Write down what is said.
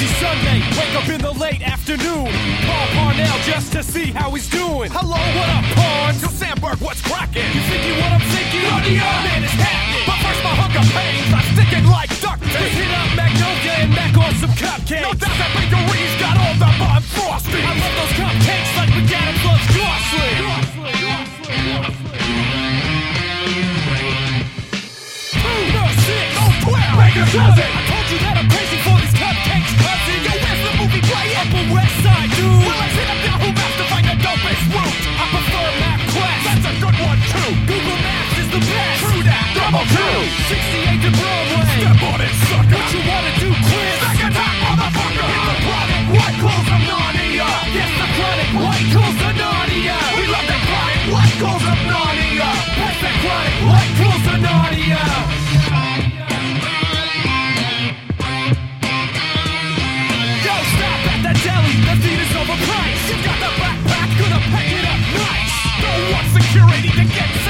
Lazy Sunday, wake up in the late afternoon. Paul Parnell just to see how he's doing. Hello, what up, Parn? Till Sandberg, what's cracking? You thinking what I'm thinking? Man, it's happening. But first my hunger pains, I'm sticking like duct tape. Just hit up Magnolia and back on some cupcakes. No doubt that bakery's got all the bun frosty. I love those cupcakes like McAdams loves Gosling. I told you that I'm crazy for these cupcakes, cousin. Yo, where's the movie playing? Upper West Side, dude. Well, let's hit up Yahoo Maps to find the dopest route. I prefer MapQuest. That's a good one, too. Google Maps is the best. True that. Double true. 68 to Broadway. Step on it, sucker. What you wanna do, Chris? Second time, motherfucker. Hit the chronic white clothes of Narnia. Yes, the chronic white clothes of Narnia. We love the chronic white clothes of Narnia. That's the chronic white clothes of Narnia. The feed is overpriced. You got the backpack, gonna pack it up nice. Don't want security to get